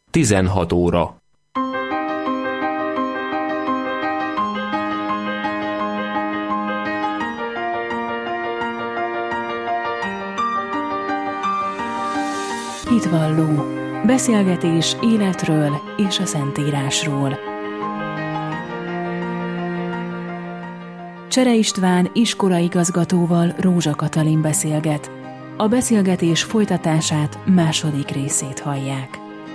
16 óra. Hitvalló. Beszélgetés életről és a Szentírásról. Csere István iskolaigazgatóval Rózsa Katalin beszélget. A beszélgetés folytatását második részét hallják.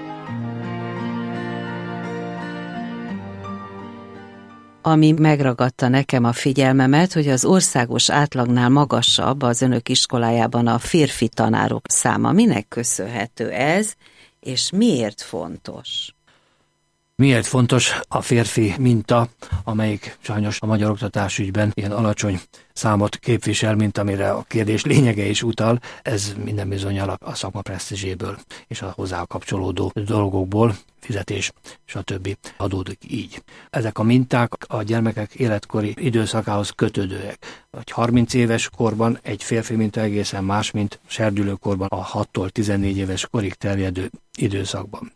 Ami megragadta nekem a figyelmemet, hogy az országos átlagnál magasabb az önök iskolájában a férfi tanárok száma. Minek köszönhető ez, és miért fontos? Miért fontos a férfi minta, amelyik sajnos a magyar oktatásügyben ilyen alacsony számot képvisel, mint amire a kérdés lényege is utal, ez minden bizonnyal a szakma presztízséből és a hozzá kapcsolódó dolgokból, fizetés, stb. Adódik így. Ezek a minták a gyermekek életkori időszakához kötődőek. Vagy 30 éves korban egy férfi minta egészen más, mint serdülőkorban a 6-tól 14 éves korig terjedő időszakban.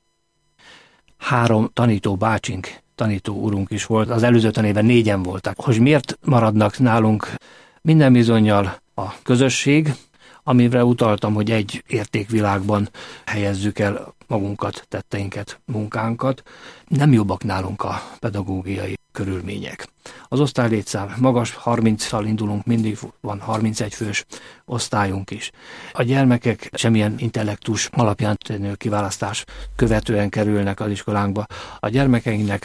3 tanító bácsink, tanító urunk is volt, az előző tanévben 4-en voltak. Hogy miért maradnak nálunk? Minden bizonnyal a közösség, amire utaltam, hogy egy értékvilágban helyezzük el magunkat, tetteinket, munkánkat. Nem jobbak nálunk a pedagógiai körülmények. Az osztálylétszám magas, 30-szal indulunk, mindig van 31 fős osztályunk is. A gyermekek semmilyen intellektus alapján történő kiválasztás követően kerülnek az iskolánkba. A gyermekeinknek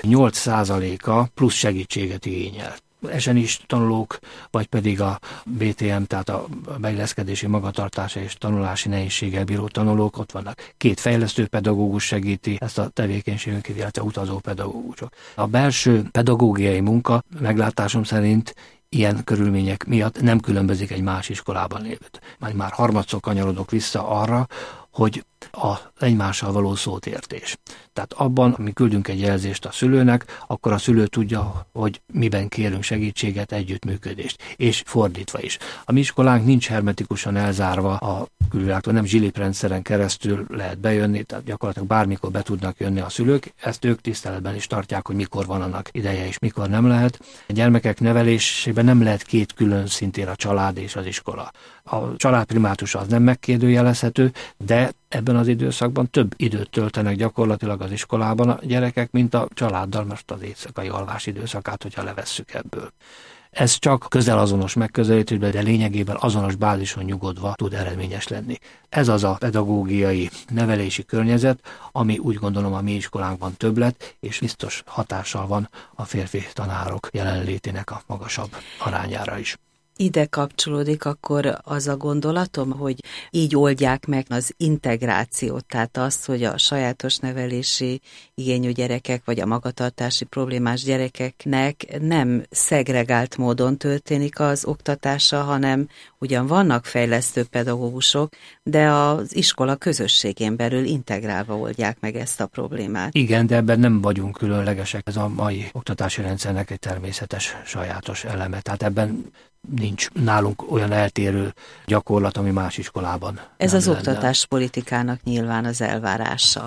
8%-a plusz segítséget igényel. SNIS tanulók, vagy pedig a BTM, tehát a beilleszkedési magatartása és tanulási nehézséggel bíró tanulók, ott vannak. 2 fejlesztő pedagógus segíti ezt a tevékenységünket, illetve utazó pedagógusok. A belső pedagógiai munka meglátásom szerint ilyen körülmények miatt nem különbözik egy más iskolában lévőt. Már harmadszor kanyarodok vissza arra, hogy az egymással való szótértés. Tehát abban, mi küldünk egy jelzést a szülőnek, akkor a szülő tudja, hogy miben kérünk segítséget, együttműködést, és fordítva is. A mi iskolánk nincs hermetikusan elzárva a külvilágtól, nem zsiliprendszeren keresztül lehet bejönni, tehát gyakorlatilag bármikor be tudnak jönni a szülők, ezt ők tiszteletben is tartják, hogy mikor van annak ideje és mikor nem lehet. A gyermekek nevelésében nem lehet 2 külön szintén a család és az iskola. A család primátusa az nem megkérdőjelezhető, de ebben az időszakban több időt töltenek gyakorlatilag az iskolában a gyerekek, mint a családdal, most az éjszakai alvás időszakát, hogyha levesszük ebből. Ez csak közel azonos megközelítésben, de lényegében azonos bázison nyugodva tud eredményes lenni. Ez az a pedagógiai nevelési környezet, ami úgy gondolom a mi iskolánkban többlet, és biztos hatással van a férfi tanárok jelenlétének a magasabb arányára is. Ide kapcsolódik akkor az a gondolatom, hogy így oldják meg az integrációt, tehát azt, hogy a sajátos nevelési igényű gyerekek, vagy a magatartási problémás gyerekeknek nem szegregált módon történik az oktatása, hanem ugyan vannak fejlesztő pedagógusok, de az iskola közösségén belül integrálva oldják meg ezt a problémát. Igen, de ebben nem vagyunk különlegesek. Ez a mai oktatási rendszernek egy természetes, sajátos eleme. Tehát ebben nincs nálunk olyan eltérő gyakorlat, ami más iskolában. Ez az oktatáspolitikának nyilván az elvárása.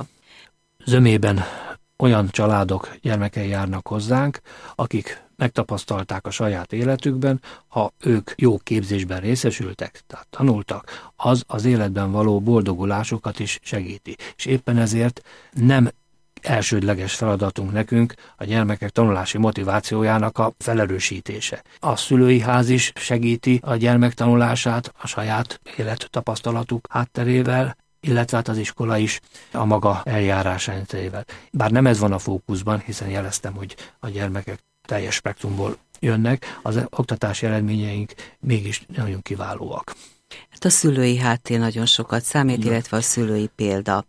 Zömében olyan családok gyermekei járnak hozzánk, akik megtapasztalták a saját életükben, ha ők jó képzésben részesültek, tehát tanultak, az életben való boldogulásukat is segíti. És éppen ezért nem elsődleges feladatunk nekünk a gyermekek tanulási motivációjának a felerősítése. A szülői ház is segíti a gyermek tanulását a saját élettapasztalatuk hátterével, illetve az iskola is a maga eljárásrendszerével. Bár nem ez van a fókuszban, hiszen jeleztem, hogy a gyermekek teljes spektrumból jönnek, az oktatási eredményeink mégis nagyon kiválóak. Hát a szülői háttér nagyon sokat számít, illetve a szülői példa.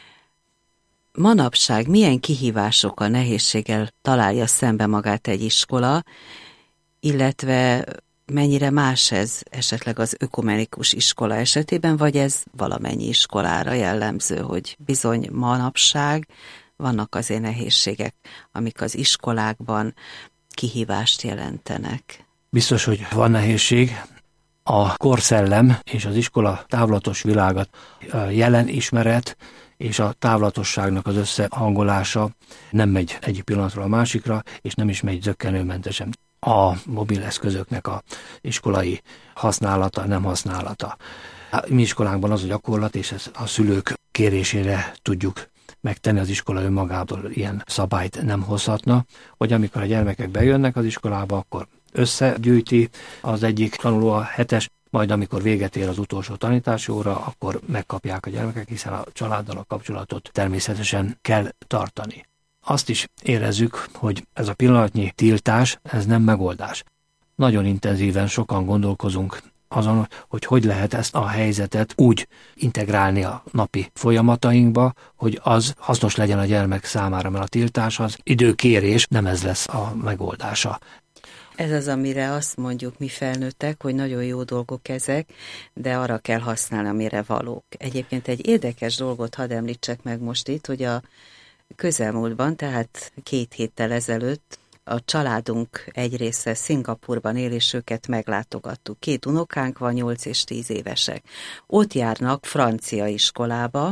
Manapság milyen kihívásokkal, nehézséggel találja szembe magát egy iskola, illetve mennyire más ez esetleg az ökumenikus iskola esetében, vagy ez valamennyi iskolára jellemző, hogy bizony manapság vannak azért nehézségek, amik az iskolákban kihívást jelentenek. Biztos, hogy van nehézség. A korszellem és az iskola távlatos világat, jelen ismeret és a távlatosságnak az összehangolása nem megy egyik pillanatról a másikra, és nem is megy zökkenőmentesen. A mobileszközöknek a iskolai használata, nem használata. A mi iskolánkban az a gyakorlat, és ezt a szülők kérésére tudjuk megtenni, az iskola önmagától ilyen szabályt nem hozhatna, hogy amikor a gyermekek bejönnek az iskolába, akkor összegyűjti az egyik tanuló a hetes, majd amikor véget ér az utolsó tanítási óra, akkor megkapják a gyermekek, hiszen a családdal a kapcsolatot természetesen kell tartani. Azt is érezzük, hogy ez a pillanatnyi tiltás, ez nem megoldás. Nagyon intenzíven sokan gondolkozunk azon, hogy lehet ezt a helyzetet úgy integrálni a napi folyamatainkba, hogy az hasznos legyen a gyermek számára, mert a tiltás az időkérés, nem ez lesz a megoldása. Ez az, amire azt mondjuk mi felnőttek, hogy nagyon jó dolgok ezek, de arra kell használni, amire valók. Egyébként egy érdekes dolgot hadd említsek meg most itt, hogy a közelmúltban, tehát 2 héttel ezelőtt a családunk egy része Szingapurban él, és őket meglátogattuk. 2 unokánk van, 8 és 10 évesek. Ott járnak francia iskolába,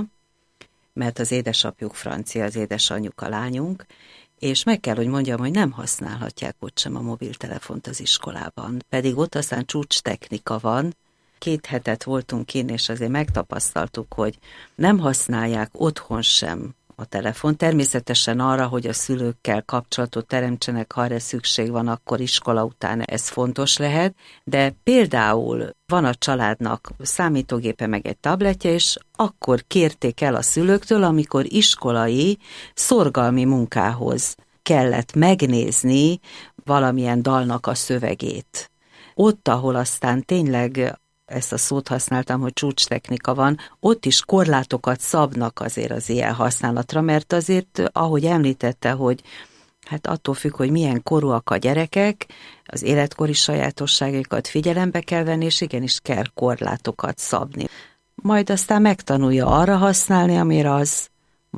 mert az édesapjuk francia, az édesanyjuk a lányunk, és meg kell, hogy mondjam, hogy nem használhatják ott sem a mobiltelefont az iskolában. Pedig ott aztán csúcs technika van. 2 hetet voltunk kint, és azért megtapasztaltuk, hogy nem használják otthon sem a telefon. Természetesen arra, hogy a szülőkkel kapcsolatot teremtsenek, ha erre szükség van, akkor iskola után ez fontos lehet, de például van a családnak számítógépe meg egy tabletje, és akkor kérték el a szülőktől, amikor iskolai szorgalmi munkához kellett megnézni valamilyen dalnak a szövegét. Ott, ahol aztán tényleg ezt a szót használtam, hogy csúcstechnika van, ott is korlátokat szabnak azért az ilyen használatra, mert azért, ahogy említette, hogy hát attól függ, hogy milyen korúak a gyerekek, az életkori sajátosságaikat figyelembe kell venni, és igenis kell korlátokat szabni. Majd aztán megtanulja arra használni, amire az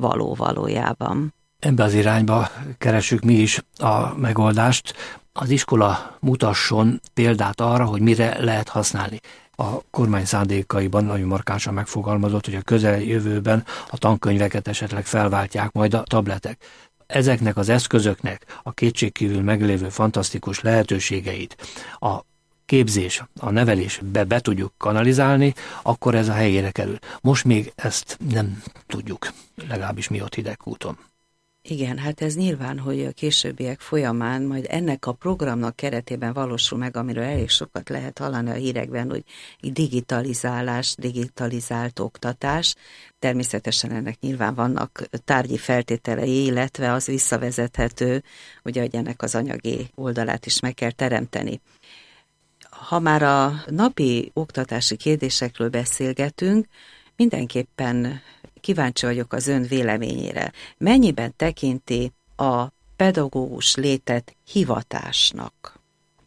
valójában. Ebbe az irányba keresünk mi is a megoldást. Az iskola mutasson példát arra, hogy mire lehet használni. A kormány szándékaiban nagyon markánsan megfogalmazott, hogy a közeljövőben a tankönyveket esetleg felváltják majd a tabletek. Ezeknek az eszközöknek a kétségkívül meglévő fantasztikus lehetőségeit a képzés, a nevelésbe be tudjuk kanalizálni, akkor ez a helyére kerül. Most még ezt nem tudjuk, legalábbis mi ott Hidegkúton. Igen, hát ez nyilván, hogy a későbbiek folyamán majd ennek a programnak keretében valósul meg, amiről elég sokat lehet hallani a hírekben, hogy digitalizálás, digitalizált oktatás. Természetesen ennek nyilván vannak tárgyi feltételei, illetve az visszavezethető, ugye, hogy ennek az anyagi oldalát is meg kell teremteni. Ha már a napi oktatási kérdésekről beszélgetünk, mindenképpen kíváncsi vagyok az ön véleményére. Mennyiben tekinti a pedagógus létet hivatásnak?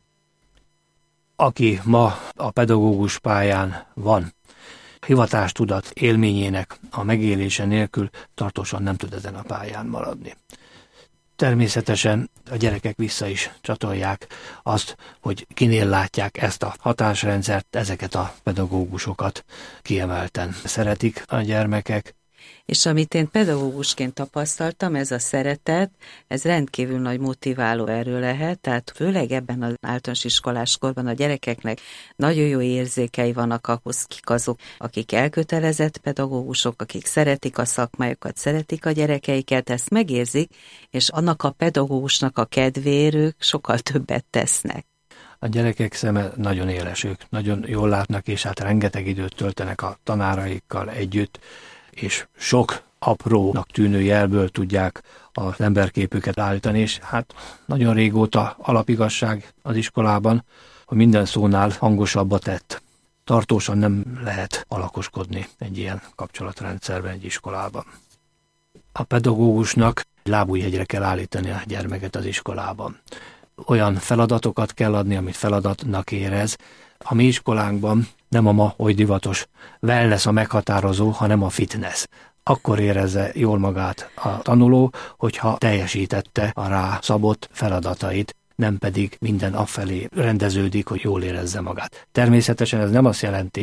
Aki ma a pedagógus pályán van, hivatástudat élményének a megélése nélkül tartósan nem tud ezen a pályán maradni. Természetesen a gyerekek vissza is csatolják azt, hogy kinél látják ezt a hatásrendszert, ezeket a pedagógusokat kiemelten szeretik a gyermekek. És amit én pedagógusként tapasztaltam, ez a szeretet, ez rendkívül nagy motiváló erő lehet, tehát főleg ebben az általános iskoláskorban a gyerekeknek nagyon jó érzékei vannak ahhoz, kik azok, akik elkötelezett pedagógusok, akik szeretik a szakmájukat, szeretik a gyerekeiket, ezt megérzik, és annak a pedagógusnak a kedvéért ők sokkal többet tesznek. A gyerekek szeme nagyon éles, ők nagyon jól látnak, és hát rengeteg időt töltenek a tanáraikkal együtt, és sok aprónak tűnő jelből tudják az emberképüket állítani, és hát nagyon régóta alapigazság az iskolában, hogy minden szónál hangosabb a tett. Tartósan nem lehet alakoskodni egy ilyen kapcsolatrendszerben egy iskolában. A pedagógusnak lábújhegyre kell állítani a gyermeket az iskolában. Olyan feladatokat kell adni, amit feladatnak érez. A mi iskolánkban nem a ma oly divatos wellness a meghatározó, hanem a fitness. Akkor érezze jól magát a tanuló, hogyha teljesítette a rá szabott feladatait, nem pedig minden afelé rendeződik, hogy jól érezze magát. Természetesen ez nem azt jelenti,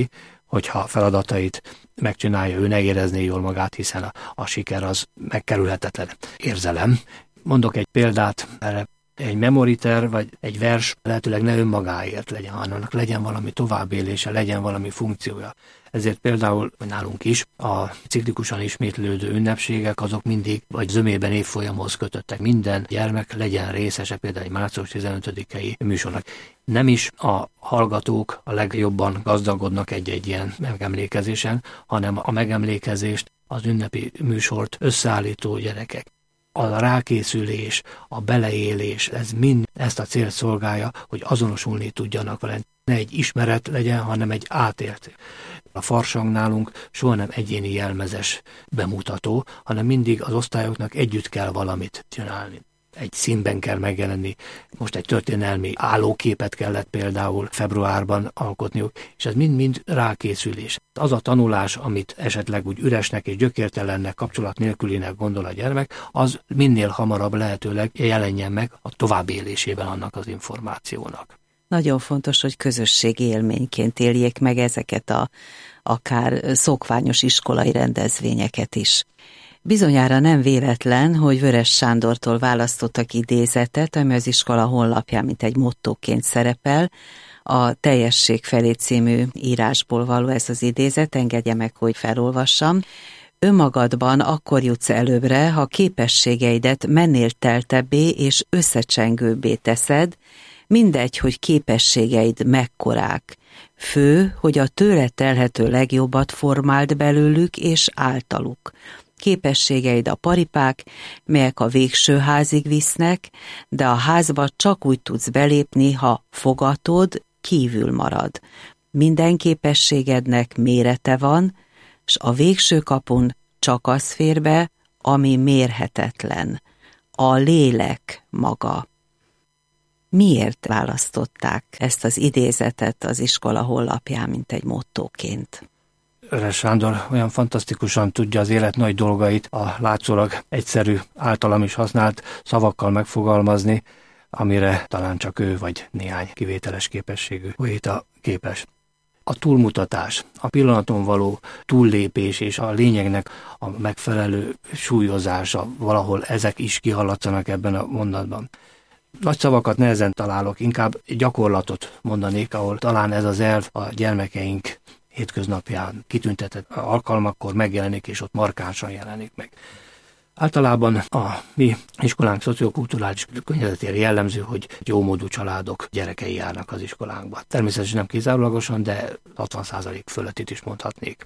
hogyha feladatait megcsinálja, ő ne érezné jól magát, hiszen a siker az megkerülhetetlen érzelem. Mondok egy példát erre. Egy memoriter vagy egy vers lehetőleg ne önmagáért legyen, hanem annak legyen valami továbbélése, legyen valami funkciója. Ezért például nálunk is a ciklikusan ismétlődő ünnepségek azok mindig vagy zömében évfolyamhoz kötöttek. Minden gyermek legyen részese például egy március 15-i műsornak. Nem is a hallgatók a legjobban gazdagodnak egy-egy ilyen megemlékezésen, hanem a megemlékezést, az ünnepi műsort összeállító gyerekek. A rákészülés, a beleélés, ez mind ezt a célt szolgálja, hogy azonosulni tudjanak vele. Ne egy ismeret legyen, hanem egy átélt. A farsang nálunk soha nem egyéni jelmezes bemutató, hanem mindig az osztályoknak együtt kell valamit csinálni. Egy színben kell megjelenni. Most egy történelmi állóképet kellett például februárban alkotniuk, és ez mind-mind rákészülés. Az a tanulás, amit esetleg úgy üresnek és gyökértelennek, kapcsolat nélkülinek gondol a gyermek, az minél hamarabb lehetőleg jelenjen meg a továbbélésében annak az információnak. Nagyon fontos, hogy közösségi élményként éljék meg ezeket akár szokványos iskolai rendezvényeket is. Bizonyára nem véletlen, hogy Vörös Sándortól választottak idézetet, ami az iskola honlapján mint egy mottóként szerepel. A Teljesség felé című írásból való ez az idézet, engedje meg, hogy felolvassam. Önmagadban akkor jutsz előbbre, ha képességeidet mennél teltebbé és összecsengőbbé teszed, mindegy, hogy képességeid mekkorák. Fő, hogy a tőle telhető legjobbat formáld belőlük és általuk. Képességeid a paripák, melyek a végső házig visznek, de a házba csak úgy tudsz belépni, ha fogatod, kívül marad. Minden képességednek mérete van, s a végső kapun csak az fér be, ami mérhetetlen. A lélek maga. Miért választották ezt az idézetet az iskola honlapján, mint egy mottóként? Vörös Sándor olyan fantasztikusan tudja az élet nagy dolgait a látszólag egyszerű, általam is használt szavakkal megfogalmazni, amire talán csak ő vagy néhány kivételes képességű poéta képes. A túlmutatás, a pillanaton való túllépés és a lényegnek a megfelelő súlyozása, valahol ezek is kihallatszanak ebben a mondatban. Nagy szavakat nehezen találok, inkább gyakorlatot mondanék, ahol talán ez az elv a gyermekeink hétköznapján kitüntetett alkalmakkor megjelenik, és ott markánsan jelenik meg. Általában a mi iskolánk szociokulturális környezetére jellemző, hogy jómódú családok gyerekei járnak az iskolánkba. Természetesen nem kizárólagosan, de 60% fölött is mondhatnék.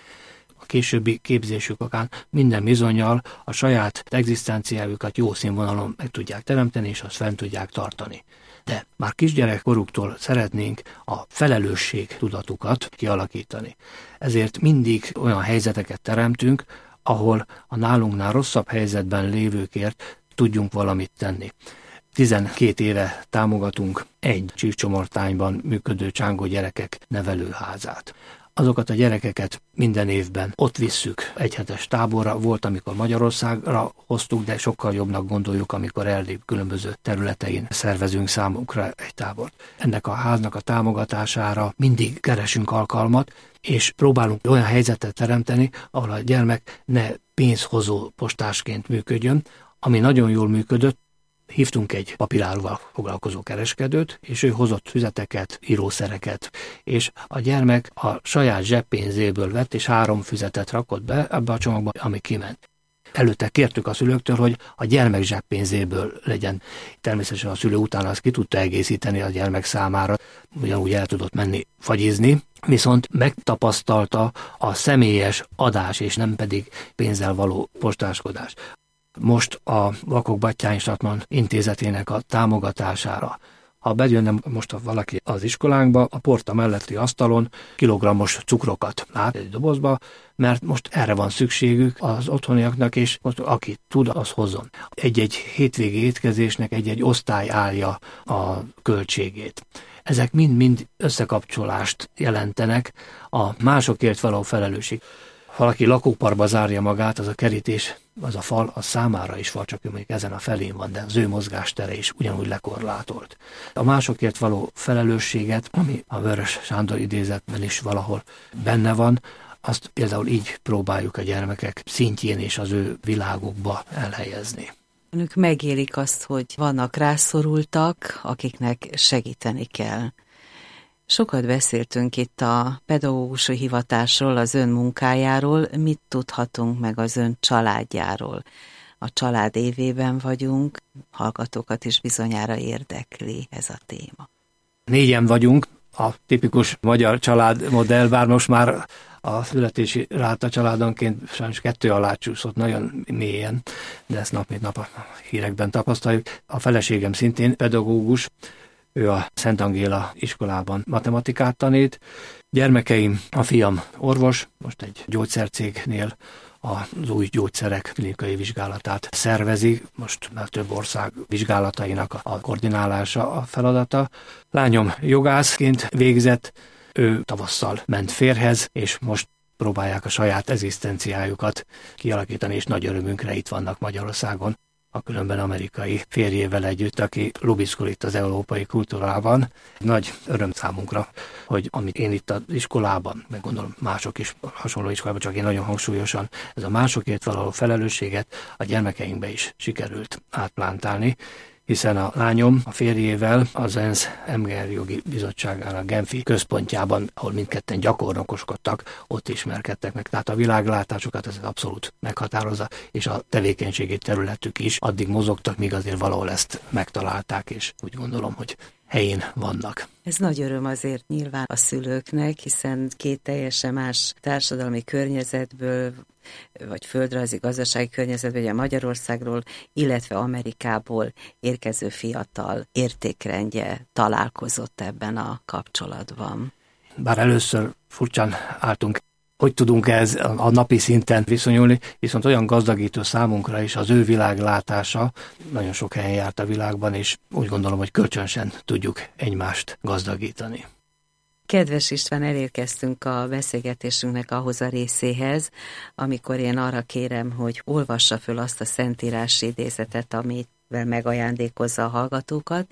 A későbbi képzésük okán minden bizonnyal a saját egzisztenciájukat jó színvonalon meg tudják teremteni, és azt fent tudják tartani. De már kisgyerekkoruktól szeretnénk a felelősség tudatukat kialakítani. Ezért mindig olyan helyzeteket teremtünk, ahol a nálunknál rosszabb helyzetben lévőkért tudjunk valamit tenni. 12 éve támogatunk egy Csíkcsomortányban működő csángó gyerekek nevelőházát. Azokat a gyerekeket minden évben ott visszük egyhetes táborra, volt, amikor Magyarországra hoztuk, de sokkal jobbnak gondoljuk, amikor Erdély különböző területein szervezünk számukra egy tábort. Ennek a háznak a támogatására mindig keresünk alkalmat, és próbálunk olyan helyzetet teremteni, ahol a gyermek ne pénzhozó postásként működjön, ami nagyon jól működött. Hívtunk egy papíráruval foglalkozó kereskedőt, és ő hozott füzeteket, írószereket, és a gyermek a saját zseppénzéből vett, és 3 füzetet rakott be ebbe a csomagba, ami kiment. Előtte kértük a szülőktől, hogy a gyermek zseppénzéből legyen. Természetesen a szülő utána azt ki tudta egészíteni a gyermek számára, ugyanúgy el tudott menni fagyizni, viszont megtapasztalta a személyes adás, és nem pedig pénzzel való postáskodás. Most a Vakok Batthyány Statman intézetének a támogatására. Ha bejönne most valaki az iskolánkba, a porta melletti asztalon kilogrammos cukrokat lát egy dobozba, mert most erre van szükségük az otthoniaknak, és most aki tud, az hozzon. Egy-egy hétvégi étkezésnek egy-egy osztály állja a költségét. Ezek mind-mind összekapcsolást jelentenek a másokért való felelősség. Valaki lakóparkba zárja magát, az a kerítés az a fal az számára is fal, csak ő mondjuk ezen a felén van, de az ő mozgástere is ugyanúgy lekorlátolt. A másokért való felelősséget, ami a Vörös Sándor idézetben is valahol benne van, azt például így próbáljuk a gyermekek szintjén és az ő világukba elhelyezni. Önök megélik azt, hogy vannak rászorultak, akiknek segíteni kell. Sokat beszéltünk itt a pedagógusi hivatásról, az ön munkájáról, mit tudhatunk meg az ön családjáról. A család évében vagyunk, hallgatókat is bizonyára érdekli ez a téma. 4-en vagyunk, a tipikus magyar családmodell, bár most már a születési ráta családonként sajnos 2 alá csúszott nagyon mélyen, de ezt nap mint nap a hírekben tapasztaljuk. A feleségem szintén pedagógus, ő a Szent Angéla iskolában matematikát tanít. Gyermekeim, a fiam orvos, most egy gyógyszercégnél az új gyógyszerek klinikai vizsgálatát szervezi, most már több ország vizsgálatainak a koordinálása a feladata. Lányom jogászként végzett, ő tavasszal ment férjhez, és most próbálják a saját egzisztenciájukat kialakítani, és nagy örömünkre itt vannak Magyarországon, a különben amerikai férjével együtt, aki lobbizkol itt az európai kultúrában. Nagy öröm számunkra, hogy amit én itt az iskolában, meg gondolom mások is hasonló iskolában, csak én nagyon hangsúlyosan, ez a másokért való felelősséget a gyermekeinkbe is sikerült átplántálni, hiszen a lányom a férjével az ENSZ Emberjogi Bizottságának Genfi központjában, ahol mindketten gyakornokoskodtak, ott ismerkedtek meg. Tehát a világlátásukat ez abszolút meghatározza, és a tevékenységi területük is addig mozogtak, míg azért valahol ezt megtalálták, és úgy gondolom, hogy helyén vannak. Ez nagy öröm azért nyilván a szülőknek, hiszen 2 teljesen más társadalmi környezetből, vagy földrajzi gazdasági környezetből, ugye Magyarországról, illetve Amerikából érkező fiatal értékrendje találkozott ebben a kapcsolatban. Bár először furcsán álltunk, hogy tudunk ez a napi szinten viszonyulni, viszont olyan gazdagító számunkra is az ő világlátása, nagyon sok helyen járt a világban, és úgy gondolom, hogy kölcsönösen tudjuk egymást gazdagítani. Kedves István, elérkeztünk a beszélgetésünknek ahhoz a részéhez, amikor én arra kérem, hogy olvassa föl azt a szentírási idézetet, amivel megajándékozza a hallgatókat,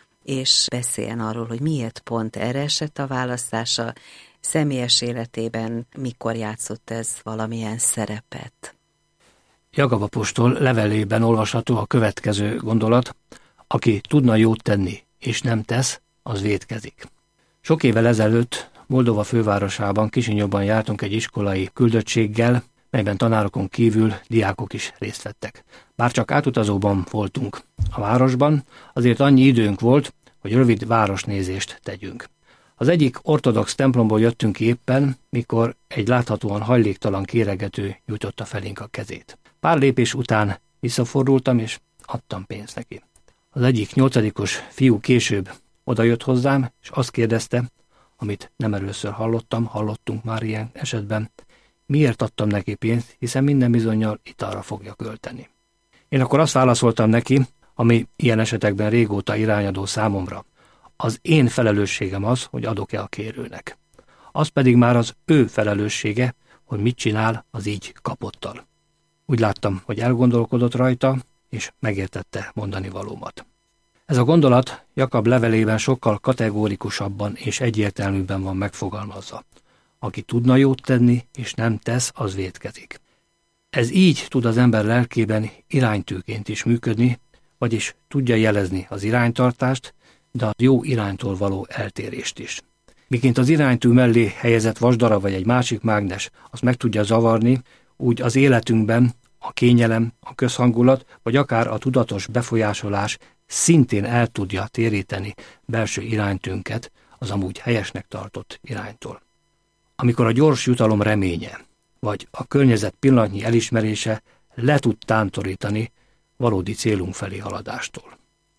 és beszéljen arról, hogy miért pont erre esett a választása, személyes életében mikor játszott ez valamilyen szerepet. Jakab apostol levelében olvasható a következő gondolat: aki tudna jót tenni, és nem tesz, az vétkezik. Sok évvel ezelőtt Moldova fővárosában, Kisinyovban jártunk egy iskolai küldöttséggel, melyben tanárokon kívül diákok is részt vettek. Bár csak átutazóban voltunk a városban, azért annyi időnk volt, hogy rövid városnézést tegyünk. Az egyik ortodox templomból jöttünk ki éppen, mikor egy láthatóan hajléktalan kéregető nyújtotta felénk a kezét. Pár lépés után visszafordultam, és adtam pénzt neki. Az egyik 8-os fiú később odajött hozzám, és azt kérdezte, amit nem először hallottunk már ilyen esetben, miért adtam neki pénzt, hiszen minden bizonnyal italra fogja költeni. Én akkor azt válaszoltam neki, ami ilyen esetekben régóta irányadó számomra. Az én felelősségem az, hogy adok-e a kérőnek. Az pedig már az ő felelőssége, hogy mit csinál az így kapottal. Úgy láttam, hogy elgondolkodott rajta, és megértette mondani valómat. Ez a gondolat Jakab levelében sokkal kategórikusabban és egyértelműbben van megfogalmazva. Aki tudna jót tenni, és nem tesz, az vétkezik. Ez így tud az ember lelkében iránytűként is működni, vagyis tudja jelezni az iránytartást, de a jó iránytól való eltérést is. Miként az iránytű mellé helyezett vasdarab vagy egy másik mágnes azt meg tudja zavarni, úgy az életünkben a kényelem, a közhangulat, vagy akár a tudatos befolyásolás szintén el tudja téríteni belső iránytünket az amúgy helyesnek tartott iránytól. Amikor a gyors jutalom reménye, vagy a környezet pillanatnyi elismerése le tud tántorítani valódi célunk felé haladástól.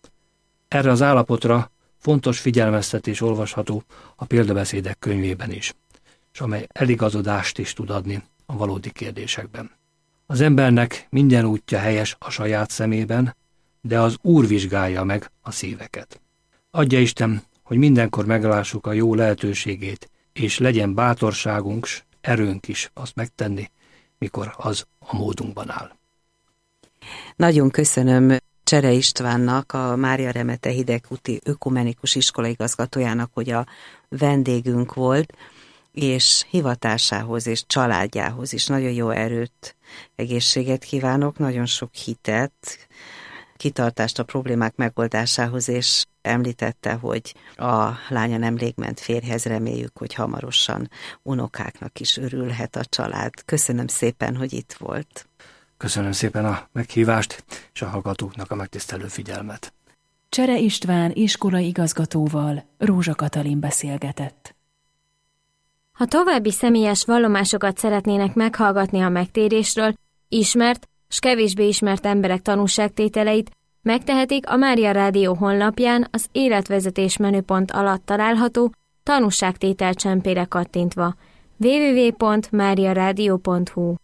Erre az állapotra fontos figyelmeztetés olvasható a példabeszédek könyvében is, és amely eligazodást is tud adni a valódi kérdésekben. Az embernek minden útja helyes a saját szemében, de az Úr vizsgálja meg a szíveket. Adja Isten, hogy mindenkor meglássuk a jó lehetőségét, és legyen bátorságunk, erőnk is azt megtenni, mikor az a módunkban áll. Nagyon köszönöm Csere Istvánnak, a Mária Remete Hidegkúti Ökumenikus Iskola igazgatójának, hogy a vendégünk volt, és hivatásához és családjához is nagyon jó erőt, egészséget kívánok, nagyon sok hitet, kitartást a problémák megoldásához, és említette, hogy a lánya nemrég ment férjhez, reméljük, hogy hamarosan unokáknak is örülhet a család. Köszönöm szépen, hogy itt volt. Köszönöm szépen a meghívást, és a hallgatóknak a megtisztelő figyelmet. Csere István iskolai igazgatóval Rózsa Katalin beszélgetett. Ha további személyes vallomásokat szeretnének meghallgatni a megtérésről, ismert s kevésbé ismert emberek tanúságtételeit, megtehetik a Mária Rádió honlapján az életvezetés menüpont alatt található tanúságtétel csempére kattintva. www.mariaradio.hu